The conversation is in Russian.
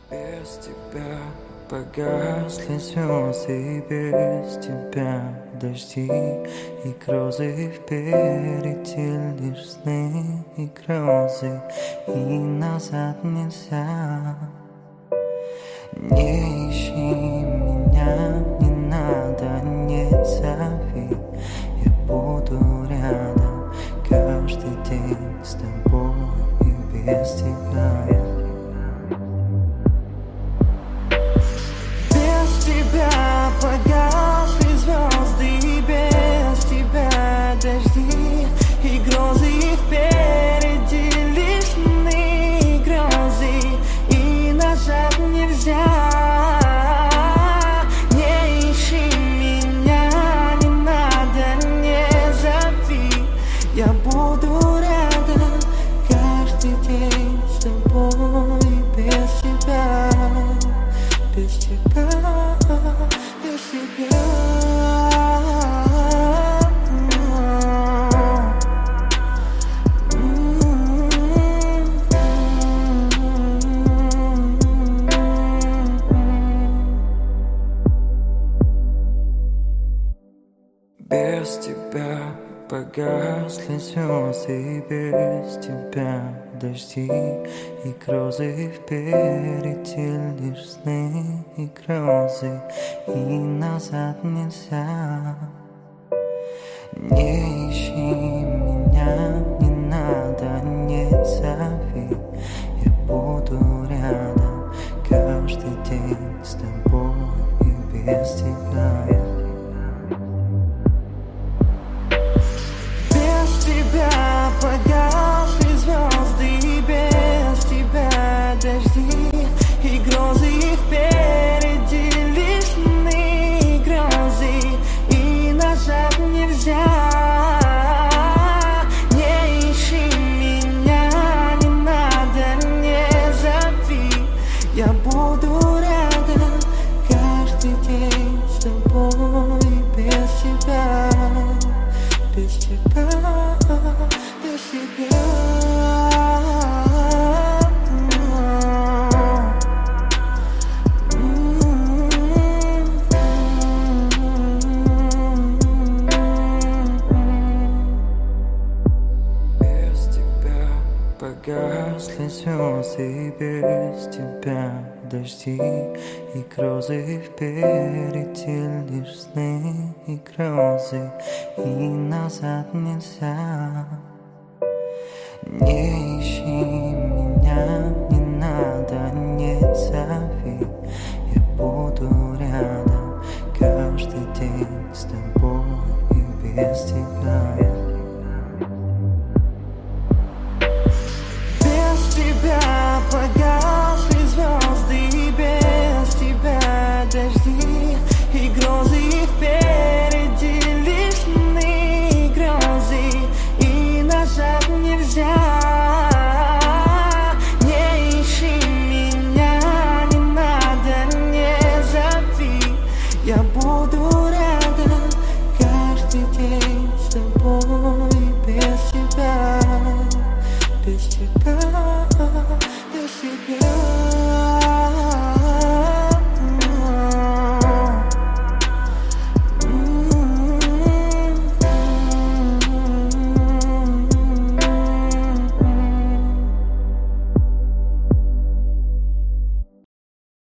Без тебя погасли звезды, и без тебя дожди и грозы. Впереди лишь сны и грозы, и назад нельзя. Не ищи меня, не надо, не зови. Я буду рядом каждый день с тобой и без тебя. Без тебя погасли звезды, и без тебя дожди и грозы. Впереди лишь сны и грозы, и назад нельзя. Не ищи меня, не надо, не зови. Я буду рядом каждый день с тобой и без тебя. Без тебя, без тебя. Без тебя погасли звезды, и без тебя дожди и грозы. Впереди лишь сны и грозы, и назад нельзя. Не ищи меня, не надо, не зови. Я буду рядом каждый день с тобой и без тебя. Без тебя погасли звезды, и без тебя дожди и грозы. Впереди лишь сны и грозы, и назад нельзя. Не ищи меня, не надо, не зови. Я буду рядом каждый день с тобой и без тебя. Без тебя, без тебя. Без тебя погасли звезды, и без тебя дожди и грозы. Впереди лишь сны и грозы, и назад нельзя. Не ищи меня,